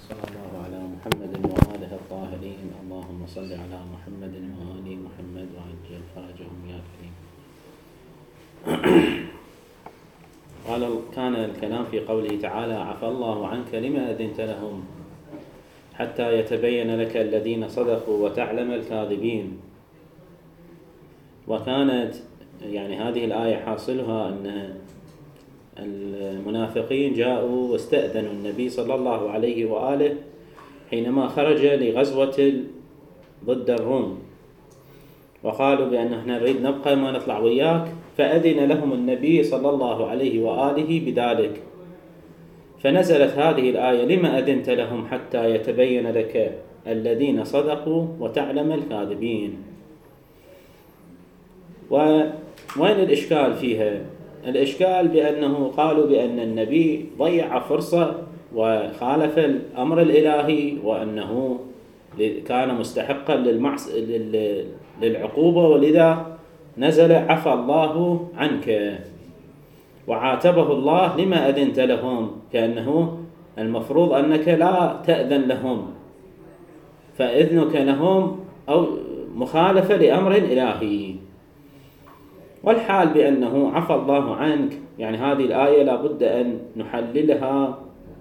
صلى الله على محمد وآله الطاهرين. اللهم صل على محمد وآل محمد وعجل فرجهم يا كريم. كان الكلام في قوله تعالى: عفى الله عنك لما أذنت لهم حتى يتبين لك الذين صدقوا وتعلم الكاذبين. وكانت هذه الآية حاصلها أن المنافقين جاءوا واستأذنوا النبي صلى الله عليه وآله حينما خرج لغزوة ضد الروم، وقالوا بأن احنا نريد نبقى ما نطلع وياك، فأذن لهم النبي صلى الله عليه وآله بذلك. فنزلت هذه الآية: لما أذنت لهم حتى يتبين لك الذين صدقوا وتعلم الكاذبين. وين الإشكال فيها؟ الإشكال بأنه قالوا بأن النبي ضيع فرصة وخالف الأمر الإلهي، وأنه كان مستحقا للعقوبة، ولذا نزل عفى الله عنك، وعاتبه الله لما أذنت لهم، كأنه المفروض أنك لا تأذن لهم، فإذنك لهم أو مخالفة لأمر إلهي. والحال بأنه عفى الله عنك، هذه الآية لابد أن نحللها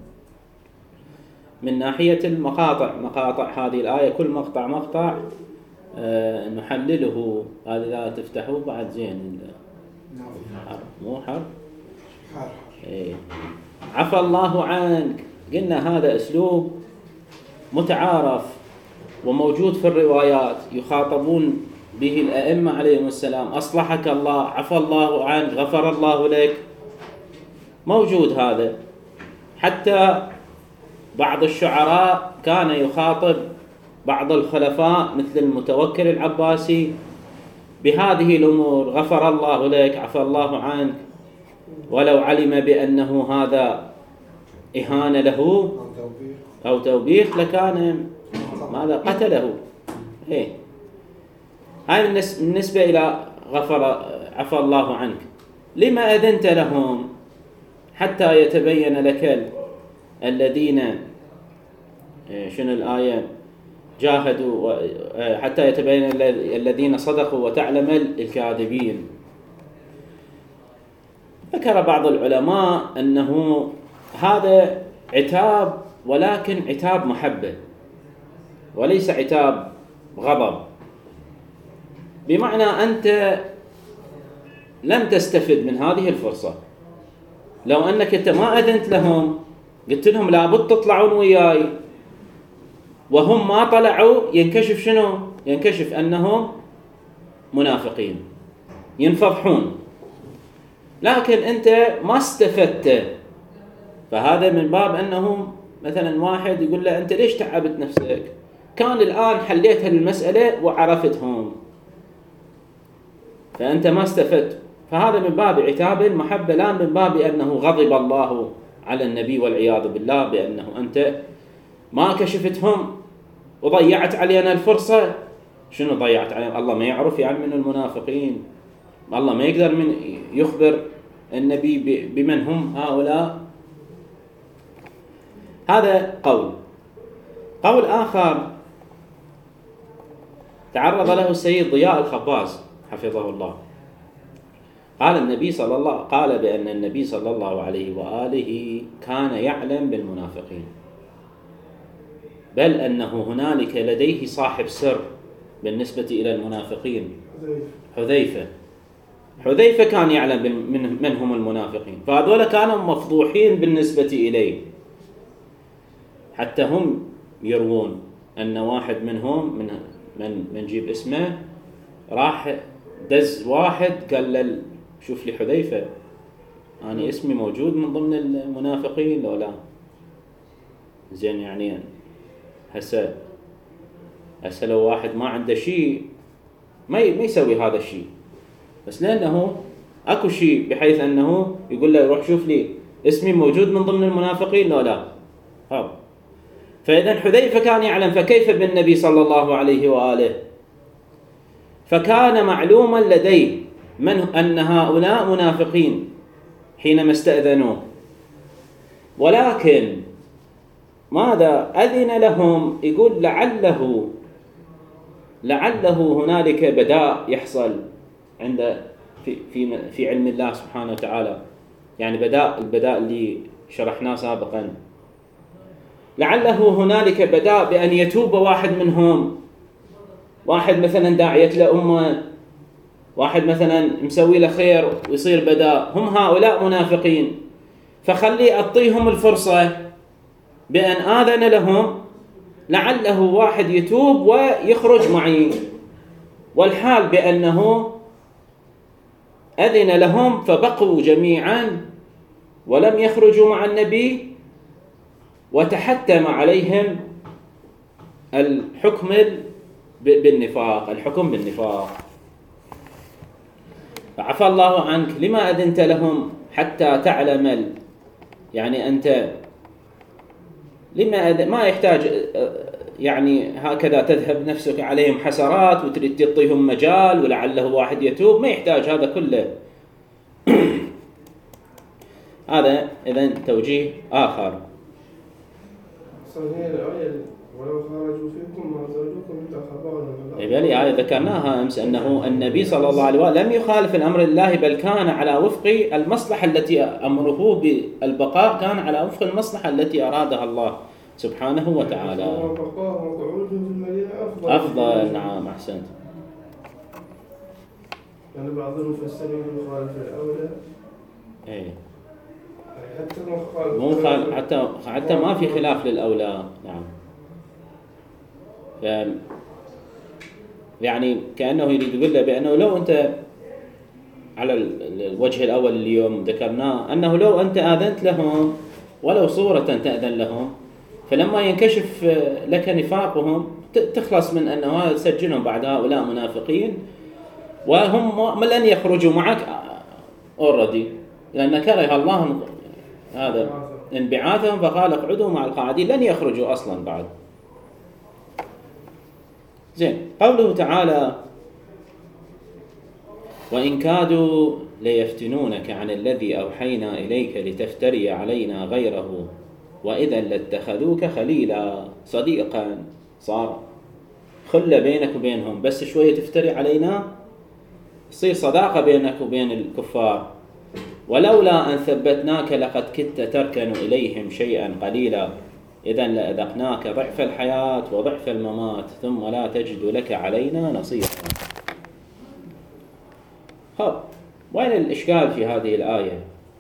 من ناحية مقاطع هذه الآية، كل مقطع نحلله. هذا لا تفتحوه بعد زين، مو حرف عفى الله عنك. قلنا هذا أسلوب متعارف وموجود في الروايات، يخاطبون به الأئمة عليهم السلام: أصلحك الله، عفى الله عنك، غفر الله لك. موجود هذا. حتى بعض الشعراء كان يخاطب بعض الخلفاء مثل المتوكل العباسي بهذه الأمور: غفر الله لك، عفى الله عنك، ولو علم بأنه هذا إهانة له أو توبيخ لكان ماذا قتله. هذا بالنسبة إلى عفى الله عنك. لما أذنت لهم حتى يتبين لك الذين شنو الآية؟ جاهدوا حتى يتبين الذين صدقوا وتعلم الكاذبين. ذكر بعض العلماء أنه هذا عتاب، ولكن عتاب محبة وليس عتاب غضب، بمعنى أنت لم تستفد من هذه الفرصة. لو أنك أنت ما أذنت لهم، قلت لهم لابد تطلعون وياي، وهم ما طلعوا، ينكشف شنو؟ ينكشف أنهم منافقين، ينفضحون. لكن أنت ما استفدت، فهذا من باب أنهم مثلا واحد يقول له: أنت ليش تعبت نفسك؟ كان الآن حليت المسألة وعرفتهم، فأنت ما استفدت. فهذا من باب عتاب المحبة، لا من باب أنه غضب الله على النبي والعياذ بالله بأنه أنت ما كشفتهم وضيعت علينا الفرصة. شنو ضيعت علينا؟ الله ما يعرف من المنافقين؟ الله ما يقدر من يخبر النبي بمن هم هؤلاء؟ هذا قول آخر تعرض له السيد ضياء الخباز حفظه الله. قال بأن النبي صلى الله عليه وآله كان يعلم بالمنافقين، بل أنه هنالك لديه صاحب سر بالنسبة إلى المنافقين، حذيفة كان يعلم من هم المنافقين، فهذول كانوا مفضوحين بالنسبة إليه. حتى هم يروون أن واحد منهم من نجيب اسمه راح دز واحد قال له: شوف لي حذيفة، أنا اسمي موجود من ضمن المنافقين لو لا؟ زين، هسه لو واحد ما عنده شيء ما يسوي هذا الشيء، بس لأنه أكو شيء بحيث أنه يقول له: روح شوف لي اسمي موجود من ضمن المنافقين لو لا. فإذا حذيفة كان يعلم، فكيف بالنبي صلى الله عليه وآله؟ فكان معلوما لديه أن هؤلاء منافقين حينما استأذنوه، ولكن ماذا أذن لهم؟ يقول لعله هنالك بداء يحصل عند في علم الله سبحانه وتعالى، يعني البداء اللي شرحناه سابقا. لعله هنالك بداء بأن يتوب واحد منهم، واحد مثلا داعية لأمة، واحد مثلا مسوي له خير ويصير بداء، هم هؤلاء منافقين، فخلي أعطيهم الفرصة بأن آذن لهم، لعله واحد يتوب ويخرج معي، والحال بأنه أذن لهم فبقوا جميعا ولم يخرجوا مع النبي، وتحتم عليهم الحكم بالنفاق. فعفى الله عنك، لما أذنت لهم حتى تعلم يعني أنت لما ما يحتاج يعني هكذا تذهب نفسك عليهم حسرات وتريد تعطيهم مجال ولعله واحد يتوب، ما يحتاج هذا كله. هذا إذن توجيه آخر. صحيح الآية ولو خرجوا فيكم ما زادوكم إلا خبالا. إيه آية ذكرناها أمس أنه النبي صلى الله عليه وسلم لم يخالف الأمر الله، بل كان على وفق المصلحة التي أمره بالبقاء كان على وفق المصلحة التي أرادها الله سبحانه وتعالى. أفضل. نعم أحسنت. يعني بعضهم فسروا بالخالف الأولى. إيه. حتى ما في خلاف للأولى. نعم. يعني كأنه يريد يقول له بأنه لو أنت على الوجه الأول اليوم ذكرناه أنه لو أنت آذنت لهم ولو صورة تأذن لهم، فلما ينكشف لك نفاقهم تخلص من أنه تسجلهم بعد هؤلاء منافقين وهم لن يخرجوا معك already، لأن كره الله هذا انبعاثهم فقال اقعدوا مع القاعدين، لن يخرجوا أصلا بعد. زين. قوله تعالى وإن كادوا ليفتنونك عن الذي أوحينا إليك لتفتري علينا غيره وإذا لاتخذوك خليلا، صديقا، صار خلة بينك وبينهم، بس شوية تفتري علينا تصير صداقة بينك وبين الكفار. ولولا أن ثبتناك لقد كدت تركن إليهم شيئا قليلا إذا لأذقناك ضعف الحياة وضعف الممات ثم لا تجد لك علينا نصيرا. وين الإشكال في هذه الآية؟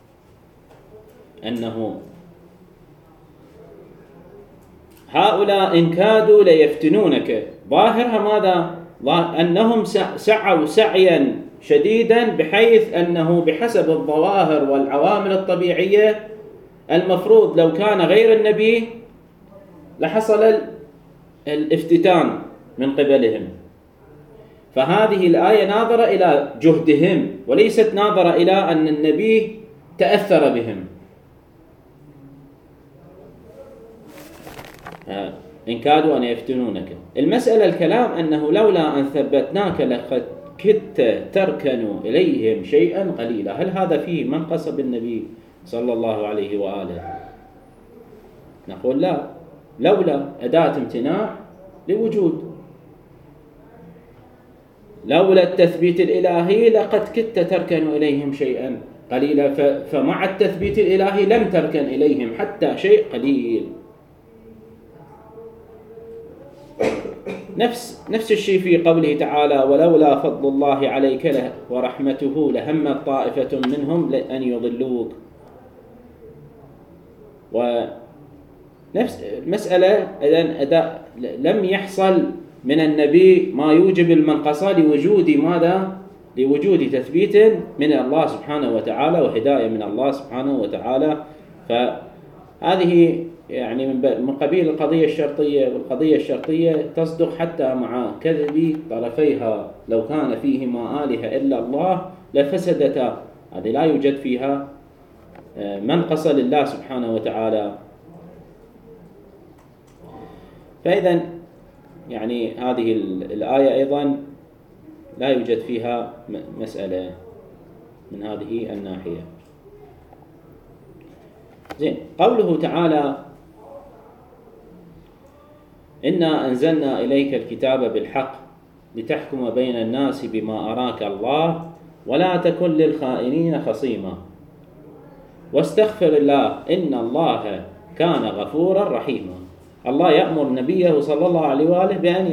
أنه هؤلاء إن كادوا ليفتنونك، ظاهرها ماذا؟ أنهم سعوا سعيا شديدا بحيث أنه بحسب الظواهر والعوامل الطبيعية المفروض لو كان غير النبي لحصل الافتتان من قبلهم. فهذه الآية ناظرة إلى جهدهم وليست ناظرة إلى أن النبي تأثر بهم. إن كادوا أن يفتنونك، المسألة الكلام أنه لولا أن ثبتناك لقد كدت تركنوا إليهم شيئا قليلا. هل هذا فيه منقص بالنبي صلى الله عليه وآله؟ نقول لا، لولا أداة امتناع لوجود، لولا التثبيت الإلهي لقد كدت تركن إليهم شيئا قليلا، فمع التثبيت الإلهي لم تركن إليهم حتى شيء قليل. نفس الشيء في قوله تعالى ولولا فضل الله عليك ورحمته لهمت طائفة منهم أن يضلوك. ونفس المسألة إذن لم يحصل من النبي ما يوجب المنقصة لوجود ماذا؟ لوجود تثبيت من الله سبحانه وتعالى وهداية من الله سبحانه وتعالى. فهذه يعني من قبيل القضية الشرطية، والقضية الشرطية تصدق حتى مع كذب طرفيها، لو كان فيهما آلهة إلا الله لفسدتا، هذه لا يوجد فيها منقصة لله سبحانه وتعالى. فإذا يعني هذه الآية أيضا لا يوجد فيها مسألة من هذه الناحية. زين. قوله تعالى إنا أنزلنا إليك الكتاب بالحق لتحكم بين الناس بما أراك الله ولا تكن للخائنين خصيما واستغفر الله إن الله كان غفورا رحيما. الله يأمر نبيه صلى الله عليه وآله بأن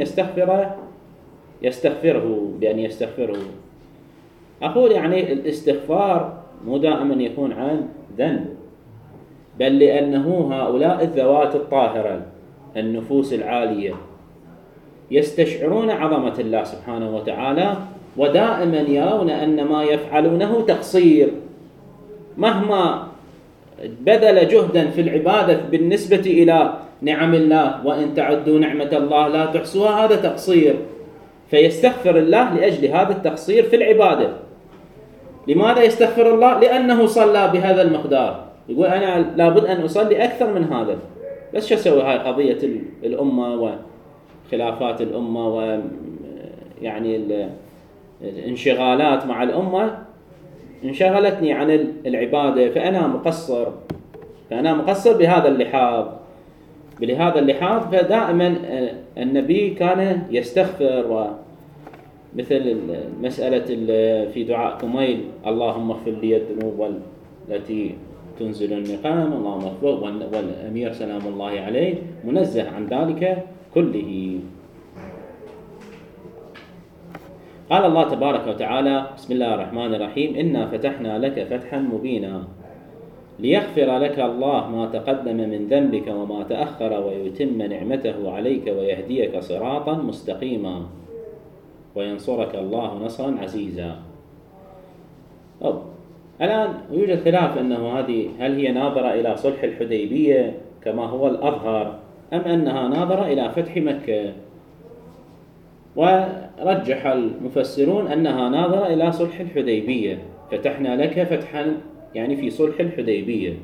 يستغفره. أقول يعني الاستغفار مو دائما يكون عن ذنب، بل لأنه هؤلاء الذوات الطاهرة النفوس العالية يستشعرون عظمة الله سبحانه وتعالى، ودائما يرون أن ما يفعلونه تقصير. مهما بذل جهدا في العبادة بالنسبة إلى نعم الله، وإن تعدوا نعمة الله لا تحصوها، هذا تقصير، فيستغفر الله لأجل هذا التقصير في العبادة. لماذا يستغفر الله؟ لأنه صلى بهذا المقدار، يقول أنا لابد أن أصلي أكثر من هذا. بس شو أسوي؟ هاي قضية الأمة وخلافات الأمة ويعني الانشغالات مع الأمة انشغلتني عن العبادة، فأنا مقصر بهذا اللحاظ. فدائما النبي كان يستغفر، مثل مسألة في دعاء كميل: اللهم اغفر لي الذنوب التي تنزل النقام، اللهم اغفر، والأمير سلام الله عليه منزه عن ذلك كله. قال الله تبارك وتعالى: بسم الله الرحمن الرحيم: إنا فتحنا لك فتحا مبينا ليغفر لك الله ما تقدم من ذنبك وما تأخر ويتم نعمته عليك ويهديك صراطا مستقيما وينصرك الله نصرا عزيزا. الآن يوجد خلاف أنه هل هي ناظرة إلى صلح الحديبية كما هو الأظهر، أم أنها ناظرة إلى فتح مكة؟ ورجح المفسرون أنها ناظرة إلى صلح الحديبية، فتحنا لك فتحا يعني في صلح الحديبية.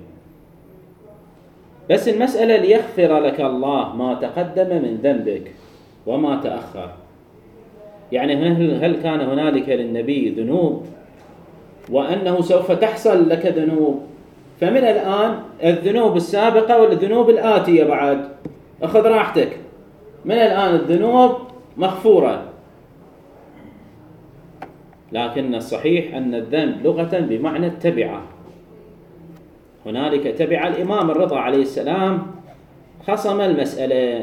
بس المسألة ليغفر لك الله ما تقدم من ذنبك وما تأخر، يعني هل كان هنالك للنبي ذنوب وأنه سوف تحصل لك ذنوب؟ فمن الآن الذنوب السابقة والذنوب الآتية بعد أخذ راحتك، من الآن الذنوب مغفورة. لكن الصحيح أن الذنب لغة بمعنى التبعة، هنالك تبعة. الإمام الرضا عليه السلام خصم المسألة،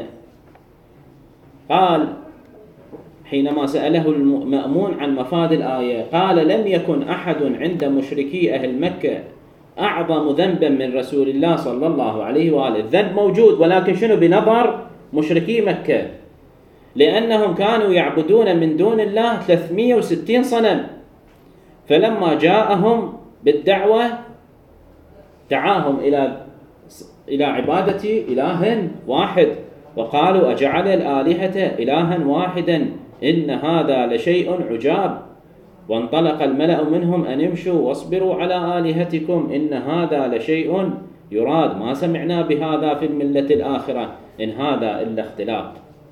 قال حينما سأله المأمون عن مفاد الآية، قال: لم يكن أحد عند مشركي أهل مكة أعظم ذنبا من رسول الله صلى الله عليه وآله. الذنب موجود، ولكن شنو؟ بنظر مشركي مكة، لأنهم كانوا يعبدون من دون الله 360 صنم، فلما جاءهم بالدعوة دعاهم إلى عبادة إله واحد، وقالوا: أجعل الآلهة إلها واحدا إن هذا لشيء عجاب. وانطلق الملأ منهم أن امشوا واصبروا على آلهتكم إن هذا لشيء يراد، ما سمعنا بهذا في الملة الآخرة إن هذا إلا اختلاق.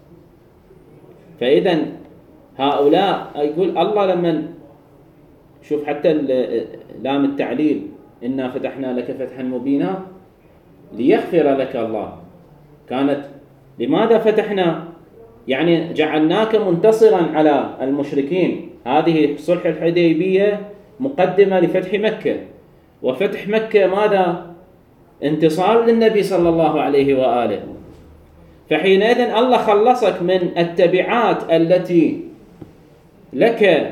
فإذا هؤلاء يقول الله لما شوف حتى لام التعليل: إنا فتحنا لك فتحا مبينا ليغفر لك الله، كانت لماذا فتحنا؟ يعني جعلناك منتصرا على المشركين. هذه صلح الحديبية مقدمة لفتح مكة، وفتح مكة ماذا؟ انتصار للنبي صلى الله عليه وآله. فحينئذ الله خلصك من التبعات التي لك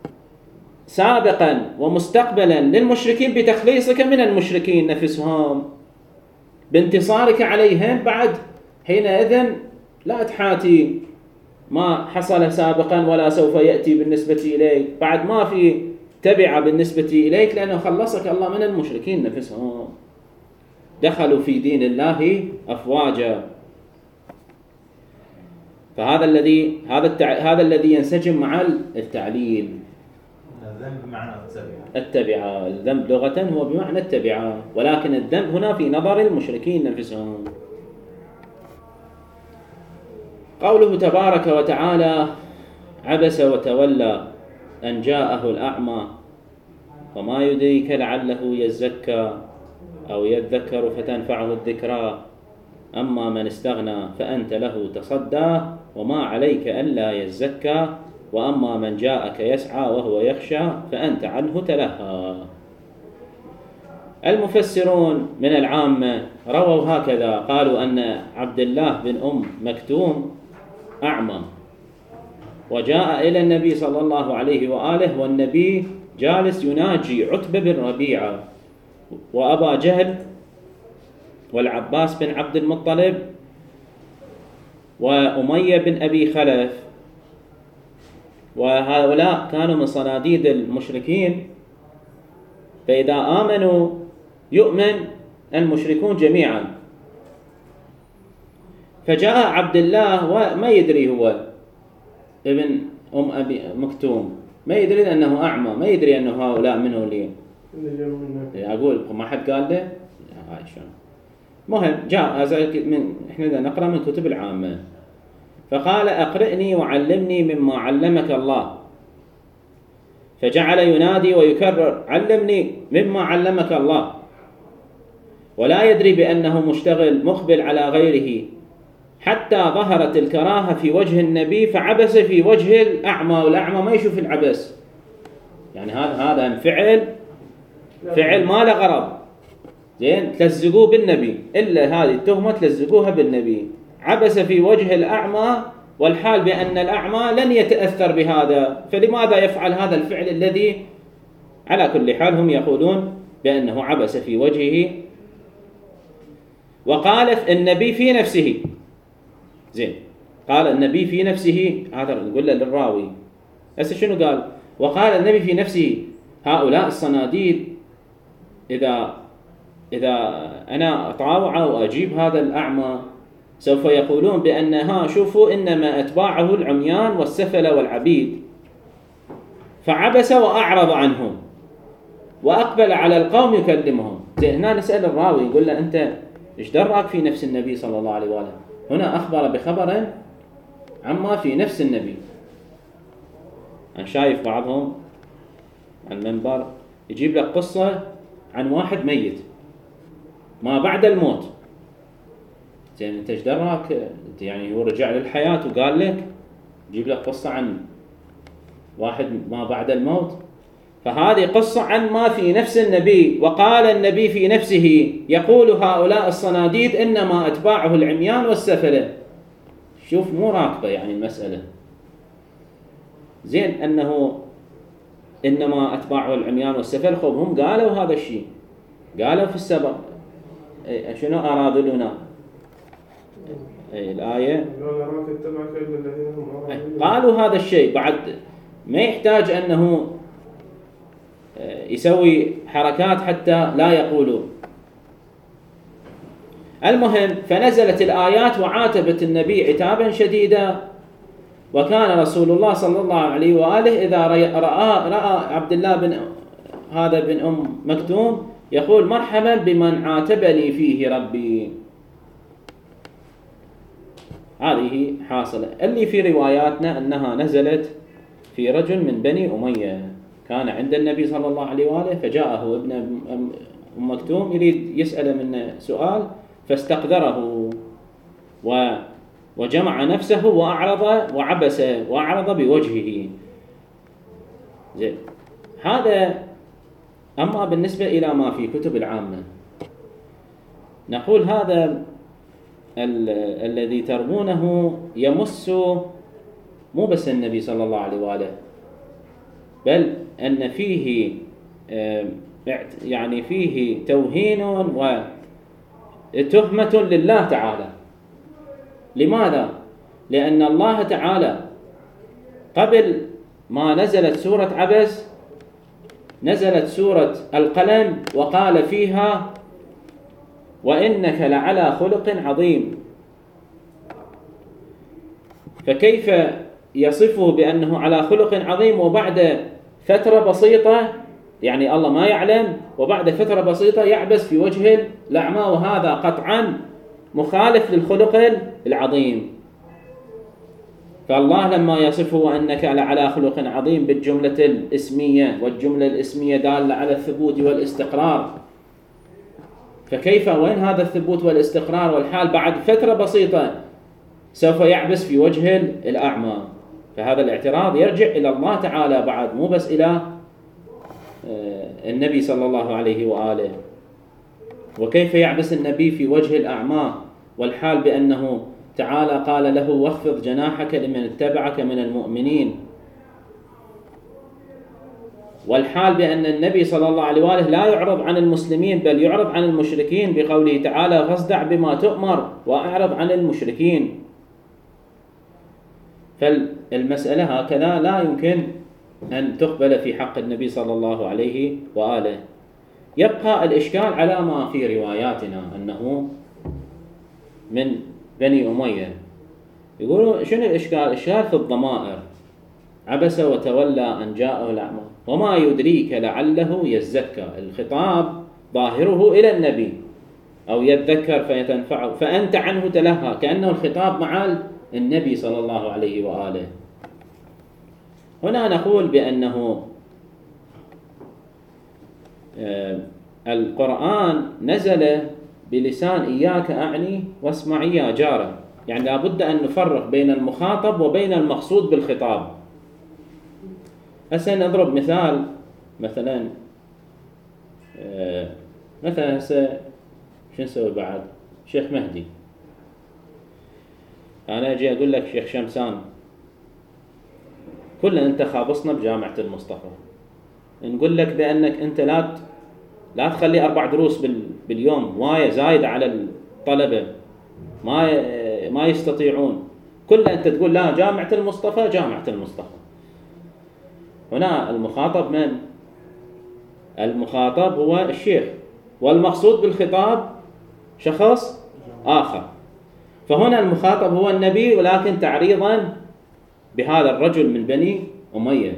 سابقا ومستقبلا للمشركين بتخليصك من المشركين نفسهم بانتصارك عليهم. بعد حينئذ لا تحاتي ما حصل سابقا ولا سوف يأتي بالنسبة إليك، بعد ما في تبع بالنسبة إليك، لأنه خلصك الله من المشركين نفسهم، دخلوا في دين الله أفواجا. فهذا الذي ينسجم مع التعليل. الذنب بمعنى التبعة. الذنب لغة هو بمعنى التبعة، ولكن الذنب هنا في نظر المشركين نفسهم. قوله تبارك وتعالى: عبس وتولى أن جاءه الأعمى وما يدريك لعله يزكى أو يذكر فتنفعه الذكرى أما من استغنى فأنت له تصدى وما عليك ألا يزكى وأما من جاءك يسعى وهو يخشى فأنت عنه تلهى. المفسرون من العامة رووا هكذا، قالوا أن عبد الله بن مكتوم أعمى وجاء إلى النبي صلى الله عليه وآله والنبي جالس يناجي عتبة بن ربيعة وأبا جهل والعباس بن عبد المطلب وأمية بن أبي خلف، وهؤلاء كانوا من صناديد المشركين، فإذا آمنوا يؤمن المشركون جميعا. فجاء عبد الله وما يدري هو ابن أبي مكتوم، ما يدري أنه أعمى، ما يدري أنه هؤلاء منه لي. أقول ما حد قال له هاي شلون. مهم جاء إحنا نقرأ من كتب العامة، فقال أقرئني وعلمني مما علمك الله، فجعل ينادي ويكرر علمني مما علمك الله، ولا يدري بأنه مشتغل مقبل على غيره، حتى ظهرت الكراهة في وجه النبي فعبس في وجه الأعمى، والأعمى ما يشوف العبس، يعني هذا فعل ما له غرض، زين تلزقوه بالنبي، إلا هذه التهمة تلزقوها بالنبي، عبس في وجه الأعمى، والحال بأن الأعمى لن يتأثر بهذا، فلماذا يفعل هذا الفعل الذي على كل حال هم يقولون بأنه عبس في وجهه. وقال النبي في نفسه، زين قال النبي في نفسه، هذا نقول له للراوي، هسه شنو قال؟ وقال النبي في نفسه هؤلاء الصناديد إذا أنا أطاوعه وأجيب هذا الأعمى سوف يقولون بأنها شوفوا إنما أتباعه العميان والسفل والعبيد، فعبس وأعرض عنهم وأقبل على القوم يكلمهم. زين هنا نسأل الراوي يقول له أنت إيش دراك في نفس النبي صلى الله عليه وآله؟ هنا أخبر بخبر عما في نفس النبي. أنا شايف بعضهم على المنبر يجيب لك قصة عن واحد ميت ما بعد الموت. زين انت ايش دراك؟ يعني هو رجع للحياة وقال لك جيب لك قصة عن واحد ما بعد الموت؟ فهذه قصة عن ما في نفس النبي. وقال النبي في نفسه يقول هؤلاء الصناديد إنما أتباعه العميان والسفلة. شوف مو راكبة يعني المسألة. زين أنه إنما أتباعه العميان والسفل، خب هم قالوا هذا الشيء، قالوا في السبب شنو أرادوا لنا الآية، قالوا هذا الشيء، بعد ما يحتاج أنه يسوي حركات حتى لا يقولوا. المهم فنزلت الآيات وعاتبت النبي عتابا شديدا. وكان رسول الله صلى الله عليه وآله إذا رأى عبد الله بن مكتوم يقول مرحبا بمن عاتبني فيه ربي. هذه حاصلة. اللي في رواياتنا أنها نزلت في رجل من بني أمية كان عند النبي صلى الله عليه وآله، فجاءه ابن أم مكتوم يريد يسأل منه سؤال فاستقدره وجمع نفسه وأعرض وعبس وأعرض بوجهه. زين هذا. أما بالنسبة إلى ما في كتب العامة نقول هذا الذي ترمونه يمس مو بس النبي صلى الله عليه وآله، بل أن فيه يعني فيه توهين وتهمة لله تعالى. لماذا؟ لأن الله تعالى قبل ما نزلت سورة عبس نزلت سورة القلم وقال فيها وإنك لعلى خلق عظيم. فكيف يصفه بأنه على خلق عظيم وبعد فترة بسيطة، يعني الله ما يعلم، وبعد فترة بسيطة يعبس في وجه الأعمى، وهذا قطعا مخالف للخلق العظيم. فالله لما يصفه أنك لعلى خلق عظيم بالجملة الاسمية، والجملة الاسمية دالة على الثبوت والاستقرار، فكيف وين هذا الثبوت والاستقرار والحال بعد فترة بسيطة سوف يعبس في وجه الأعمى؟ فهذا الاعتراض يرجع إلى الله تعالى بعد، مو بس إلى النبي صلى الله عليه وآله. وكيف يعبس النبي في وجه الأعمى والحال بأنه تعالى قال له واخفض جناحك لمن اتبعك من المؤمنين، والحال بأن النبي صلى الله عليه وآله لا يعرض عن المسلمين بل يعرض عن المشركين بقوله تعالى فاصدع بما تؤمر وأعرض عن المشركين. فالمسألة هكذا لا يمكن أن تقبل في حق النبي صلى الله عليه وآله. يبقى الإشكال على ما في رواياتنا أنه من بني أمية. يقولوا شنو الإشكال؟ الإشكال في الضمائر، عبس وتولى أن جاءه الأعمى وما يدريك لعله يزكى. الخطاب ظاهره إلى النبي أو يذكر فيتنفعه، فأنت عنه تلهى، كأنه الخطاب مع النبي صلى الله عليه وآله. هنا نقول بأنه القرآن نزل بلسان إياك أعني واسمعي يا جارة، يعني لابد أن نفرق بين المخاطب وبين المقصود بالخطاب. هسه نضرب مثال، مثلا هسه شو نسوي بعد؟ شيخ مهدي، أنا أجي أقول لك شيخ شمسان كلنا أنت خابصنا بجامعة المصطفى، نقول لك بأنك أنت لا تخلي 4 دروس باليوم، واية زايدة على الطلبة ما يستطيعون، كلها أنت تقول لا جامعة المصطفى جامعة المصطفى. هنا المخاطب من؟ المخاطب هو الشيخ، والمقصود بالخطاب شخص آخر. فهنا المخاطب هو النبي، ولكن تعريضا بهذا الرجل من بني أمية،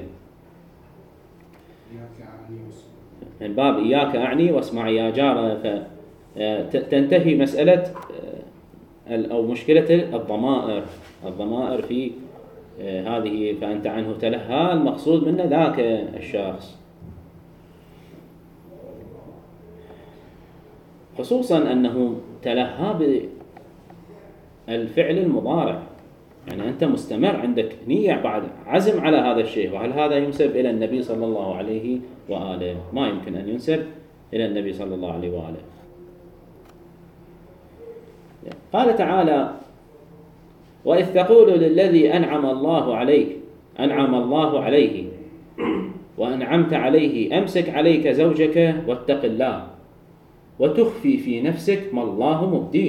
من باب إياك أعني واسمع يا جارة. فتنتهي مسألة أو مشكلة الضمائر في هذه، فأنت عنه تلهى، المقصود منه ذاك الشخص. خصوصا أنه تلهى بالفعل المضارع، يعني أنت مستمر، عندك نية بعد عزم على هذا الشيء. وهل هذا ينسب إلى النبي صلى الله عليه وآله؟ ما يمكن أن ينسب إلى النبي صلى الله عليه وآله. قال تعالى وإذ تقول للذي أنعم الله عليه وأنعمت عليه أمسك عليك زوجك واتق الله وتخفي في نفسك ما الله مبديه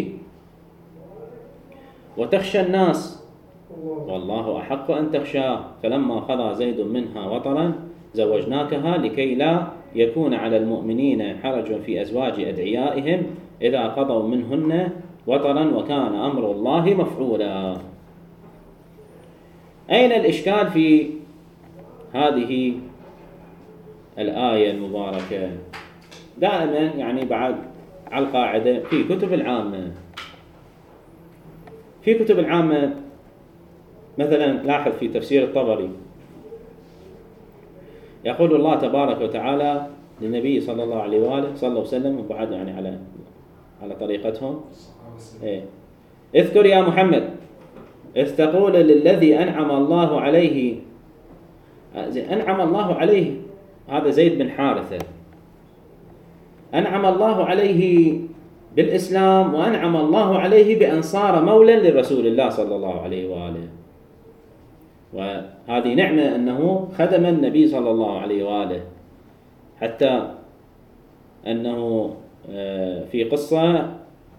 وتخشى الناس والله أحق أن تخشاه فلما قضى زيد منها وطرا زوجناكها لكي لا يكون على المؤمنين حرج في أزواج أدعيائهم إذا قضوا منهن وطرا وكان أمر الله مفعولا. أين الإشكال في هذه الآية المباركة؟ دائما يعني بعد على القاعدة في كتب العامة مثلا لاحظ في تفسير الطبري يقول الله تبارك وتعالى للنبي صلى الله عليه وآله صلى الله عليه وسلم، وبعد يعني على طريقتهم اذكر يا محمد إذ تقول للذي أنعم الله عليه. أنعم الله عليه هذا زيد بن حارثة، أنعم الله عليه بالإسلام وأنعم الله عليه بأن صار مولا لرسول الله صلى الله عليه وآله، وهذه نعمة أنه خدم النبي صلى الله عليه وآله، حتى أنه في قصة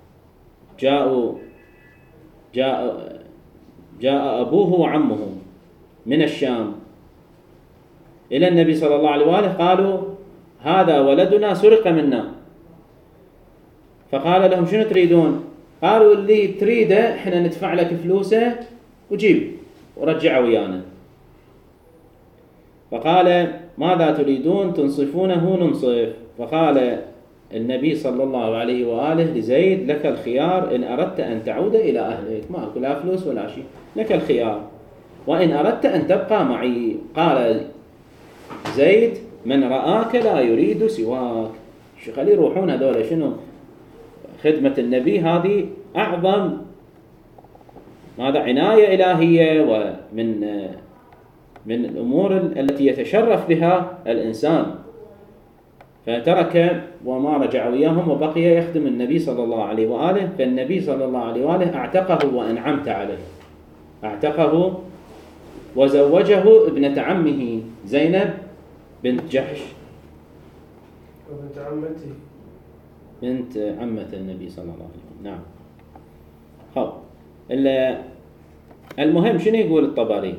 جاء أبوه وعمه من الشام إلى النبي صلى الله عليه وآله، قالوا هذا ولدنا سرق منا، فقال لهم شنو تريدون؟ قالوا اللي تريده احنا ندفع لك فلوسه وجيب ورجعه ويانا. فقال ماذا تريدون تنصفونه ننصف؟ فقال النبي صلى الله عليه وآله لزيد لك الخيار إن أردت أن تعود إلى أهلك، ما أكو لا فلوس ولا شيء، لك الخيار، وإن أردت أن تبقى معي. قال زيد من رآك لا يريد سواك. شو خلي يروحون هذول شنو خدمة النبي هذه أعظم ماذا عناية إلهية، ومن من الأمور التي يتشرف بها الإنسان. فترك وما رجع وياهم وبقي يخدم النبي صلى الله عليه وآله. فالنبي صلى الله عليه وآله أعتقه وأنعمت عليه، أعتقه وزوجه ابنة عمه زينب بنت جحش، وبنت عمتي، بنت عمة النبي صلى الله عليه وسلم. نعم. خب المهم شنو يقول الطبري؟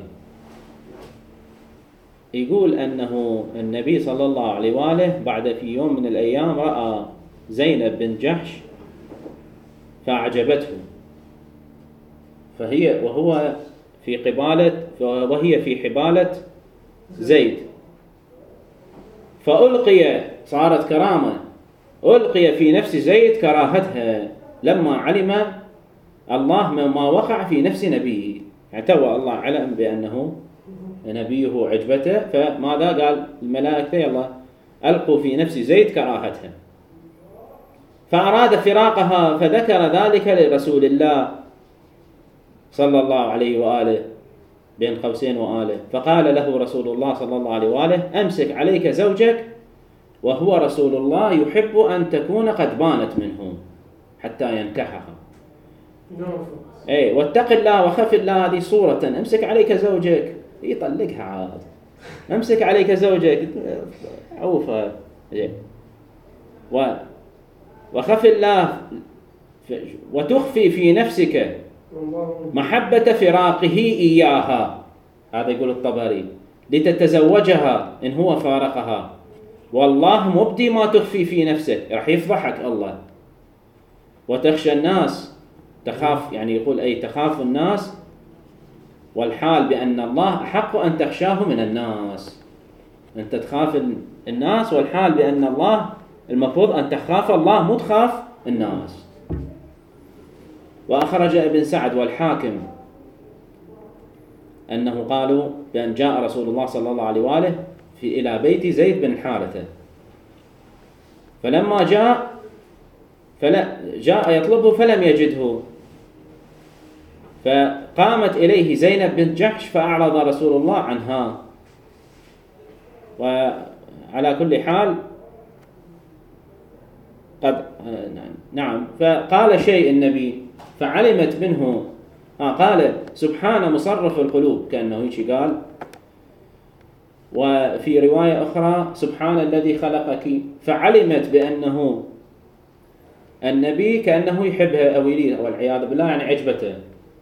يقول أنه النبي صلى الله عليه وآله بعد في يوم من الأيام رأى زينب بنت جحش فأعجبته، وهي في حبالة زيد، فألقي، صارت كرامة، ألقي في نفس زيد كراهتها لما علم الله ما وقع في نفس نبيه. اعتوى الله علم بأنه نبيه عجبته، فماذا قال الملائكة؟ يلا ألقوا في نفس زيد كراهتها، فأراد فراقها، فذكر ذلك لرسول الله صلى الله عليه وآله بين قوسين وآله، فقال له رسول الله صلى الله عليه وآله: أمسك عليك زوجك، وهو رسول الله يحب أن تكون قد بانت منه حتى ينكحها. واتق الله وخف الله، هذه صورة. أمسك عليك زوجك، يطلقها عاد. أمسك عليك زوجك، عوفها. وخف الله وتخفي في نفسك محبة فراقه إياها، هذا يقول الطبري، لتتزوجها إن هو فارقها، والله مبدي ما تخفي في نفسك، راح يفضحك الله. وتخشى الناس، تخاف، يعني يقول أي تخاف الناس، والحال بأن الله أحق أن تخشاه من الناس. أنت تخاف الناس، والحال بأن الله المفروض أن تخاف الله، مو تخاف الناس. وأخرج ابن سعد والحاكم أنه قالوا بأن جاء رسول الله صلى الله عليه وآله إلى بيت زيد بن حارثة، فلما جاء يطلبه فلم يجده، فقامت إليه زينب بنت جحش فأعرض رسول الله عنها. وعلى كل حال نعم، فقال شيء النبي فعلمت منه، قال: سبحان مصرف القلوب، كأنه هيك قال. وفي رواية أخرى: سبحان الذي خلقك، فعلمت بأنه النبي كأنه يحبها أو يريدها والعياذ بالله، يعني عجبته.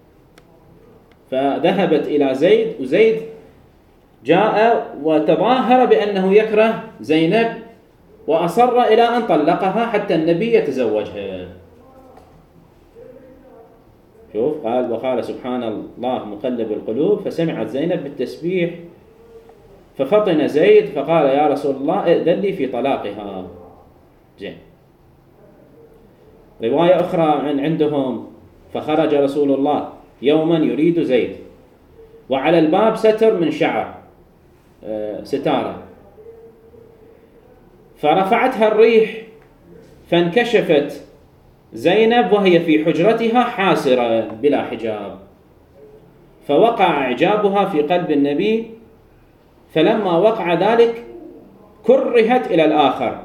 فذهبت إلى زيد، وزيد جاء وتظاهر بأنه يكره زينب، وأصر إلى أن طلقها حتى النبي يتزوجها. شوف، قال: وقال سبحان الله مقلب القلوب، فسمعت زينب بالتسبيح، ففطن زيد فقال: يا رسول الله ائذن لي في طلاقها. زين. رواية أخرى عندهم: فخرج رسول الله يوما يريد زيد، وعلى الباب ستر من شعر، ستارة، فرفعتها الريح فانكشفت زينب وهي في حجرتها حاسرة بلا حجاب، فوقع إعجابها في قلب النبي، فلما وقع ذلك كرهت إلى الآخر،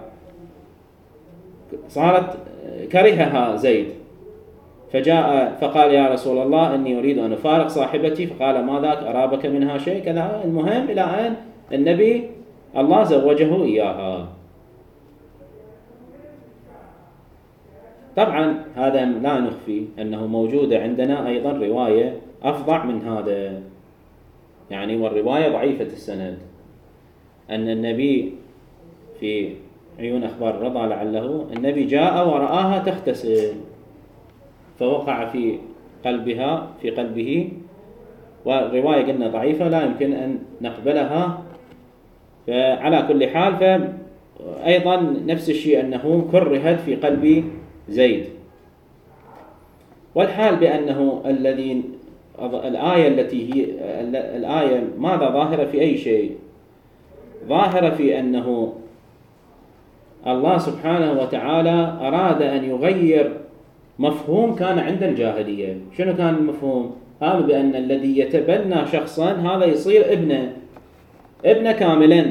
صارت كرهها زيد، فجاء فقال: يا رسول الله إني أريد أن أفارق صاحبتي. فقال: ما ذاك، أرابك منها شيء كذا. المهم إلى أن النبي الله زوجه إياها. طبعا هذا لا نخفي أنه موجودة عندنا أيضا رواية أفظع من هذا، يعني والرواية ضعيفة السند، أن النبي في عيون أخبار الرضا لعله النبي جاء ورآها تغتسل، فوقع في قلبه، والرواية قلنا ضعيفة لا يمكن أن نقبلها. فعلى كل حال فأيضا نفس الشيء أنه كرهت في قلب زيد. والحال بأنه الآية ماذا ظاهرة في أي شيء؟ ظاهرة في أنه الله سبحانه وتعالى أراد أن يغير مفهوم كان عند الجاهلية. شنو كان المفهوم؟ قالوا بأن الذي يتبنى شخصا هذا يصير ابنه كاملا،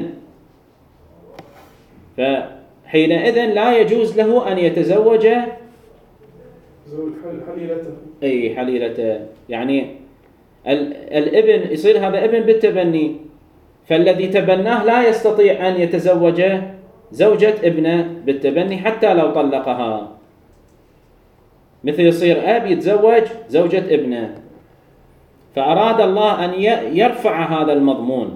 فحينئذ لا يجوز له أن يتزوج زوج حليلته. أي حليلته، يعني الابن يصير هذا ابن بالتبني، فالذي تبناه لا يستطيع أن يتزوج زوجة ابنه بالتبني حتى لو طلقها، مثل يصير أب يتزوج زوجة ابنه. فأراد الله أن يرفع هذا المضمون.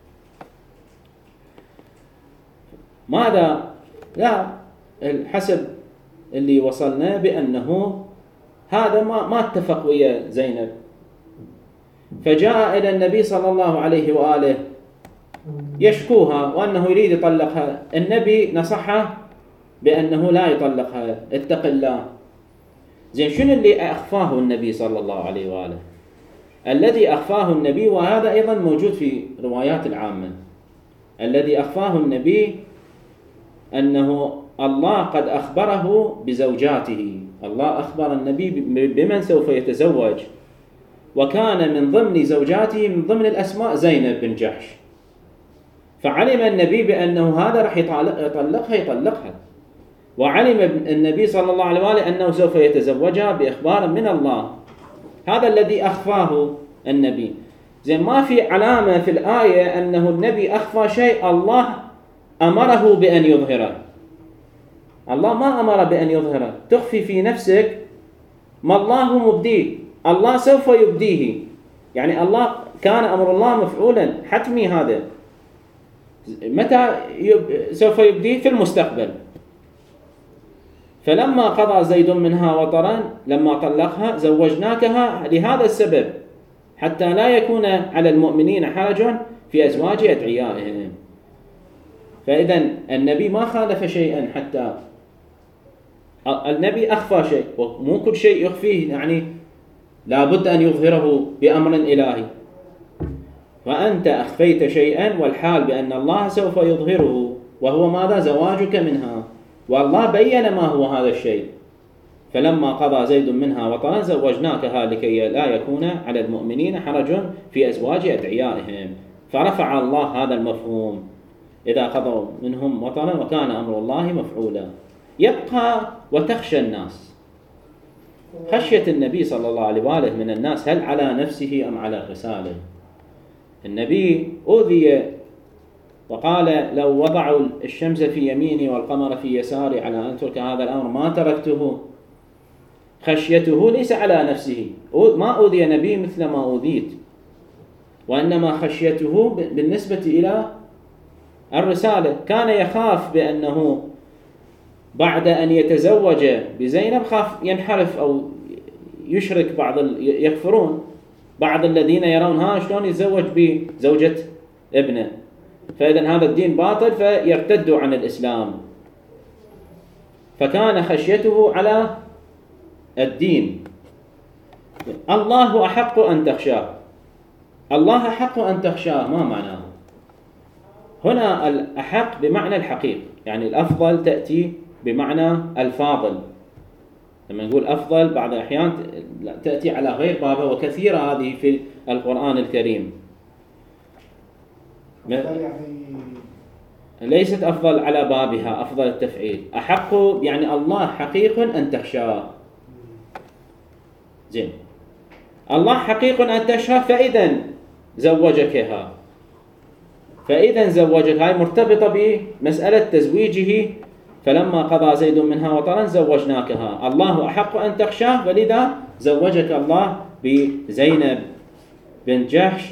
ماذا؟ لا، حسب اللي وصلنا بأنه هذا ما اتفق ويا زينب، فجاء إلى النبي صلى الله عليه وآله يشكوها وأنه يريد يطلقها. النبي نصحه بأنه لا يطلقها، اتق الله. زين، شنو اللي أخفاه النبي صلى الله عليه وآله؟ الذي أخفاه النبي، وهذا أيضا موجود في روايات العامة، الذي أخفاه النبي أنه الله قد أخبره بزوجاته. الله أخبر النبي بمن سوف يتزوج، وكان من ضمن زوجاته من ضمن الأسماء زينب بن جحش، فعلم النبي بأنه هذا راح يطلقها، وعلم النبي صلى الله عليه وآله أنه سوف يتزوجها بإخبار من الله. هذا الذي أخفاه النبي. زين، ما في علامة في الآية أنه النبي أخفى شيء الله أمره بأن يظهره. الله ما أمر بأن يظهره. تخفي في نفسك ما الله مبديه، الله سوف يبديه. يعني الله كان أمر الله مفعولا حتمي. هذا متى سوف يبديه؟ في المستقبل. فلما قضى زيد منها وطرا، لما طلقها زوجناكها لهذا السبب، حتى لا يكون على المؤمنين حرج في أزواج أدعيائهم. فإذا النبي ما خالف شيئا، حتى النبي أخفى شيء، ومو كل شيء يخفيه يعني لابد أن يظهره بأمر إلهي. فأنت أخفيت شيئا والحال بأن الله سوف يظهره، وهو ماذا؟ زواجك منها. والله بين ما هو هذا الشيء. فلما قضى زيد منها وطرا زوجناكها لكي لا يكون على المؤمنين حرج في أزواج أدعيائهم. فرفع الله هذا المفهوم إذا قضوا منهم وطرا وكان أمر الله مفعولا. يبقى وتخشى الناس. خشية النبي صلى الله عليه وآله من الناس هل على نفسه أم على الرسالة؟ النبي أوذي وقال لو وضعوا الشمس في يميني والقمر في يساري على أن ترك هذا الأمر ما تركته. خشيته ليس على نفسه، ما أوذي نبي مثل ما أوذيت، وإنما خشيته بالنسبة إلى الرسالة. كان يخاف بأنه بعد أن يتزوج بزينب خاف ينحرف أو يشرك يكفرون بعض الذين يرون شلون يتزوج بزوجة ابنه، فإذا هذا الدين باطل فيرتدوا عن الإسلام. فكان خشيته على الدين. الله أحق أن تخشاه. الله أحق أن تخشاه ما معناه؟ هنا الأحق بمعنى الحقيق، يعني الأفضل تأتي بمعنى الفاضل. لما نقول أفضل بعض الأحيان تأتي على غير بابها، وكثيرة هذه في القرآن الكريم. ليست أفضل على بابها، أفضل التفعيل. أحق يعني الله حقيق أن تخشاه. زين، الله حقيق أن تخشاه، فإذا زوجكها. فإذا زوجك هاي مرتبطة بمسألة تزويجه. فلما قضى زيد منها وطرا زوجناكها، الله أحق أن تخشاه، ولذا زوجك الله بزينب بنت جحش.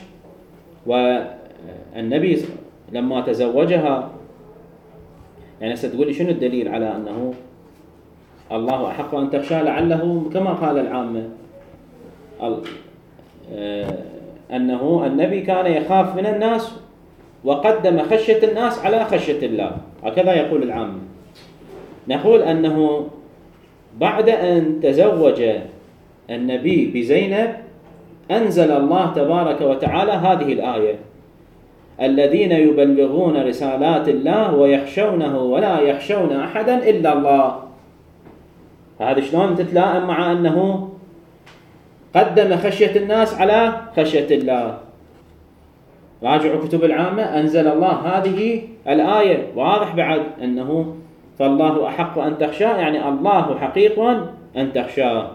والنبي لما تزوجها، يعني ستقولي شنو الدليل على أنه الله أحق أن تخشاه؟ لعله كما قال العامة أنه النبي كان يخاف من الناس وقدم خشية الناس على خشية الله، هكذا يقول العامة. نقول أنه بعد أن تزوج النبي بزينب أنزل الله تبارك وتعالى هذه الآية: الذين يبلغون رسالات الله ويخشونه ولا يخشون أحدا إلا الله. هذا شلون تتلائم مع أنه قدم خشية الناس على خشية الله؟ راجعوا كتب العامة، أنزل الله هذه الآية واضح بعد أنه فالله أحق أن تخشاه، يعني الله حقيق أن تخشاه.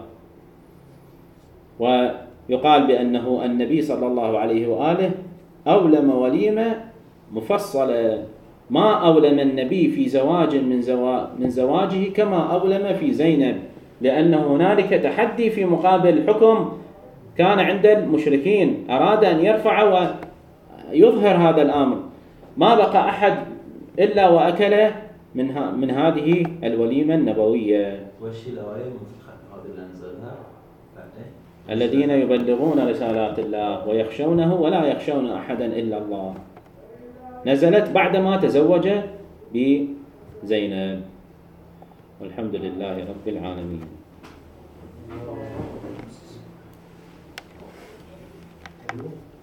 ويقال بأنه النبي صلى الله عليه وآله أولم وليمة مفصلة، ما أولم النبي في زواج من زواجه كما أولم في زينب، لأن هنالك تحدي في مقابل حكم كان عند المشركين، أراد أن يرفع ويظهر هذا الأمر، ما بقى أحد إلا وأكل من هذه الوليمة النبوية. وش الآية هذه اللي أنزلها؟ الذين يبلغون رسالات الله ويخشونه ولا يخشون أحدا إلا الله، نزلت بعدما تزوج بزينب. والحمد لله رب العالمين.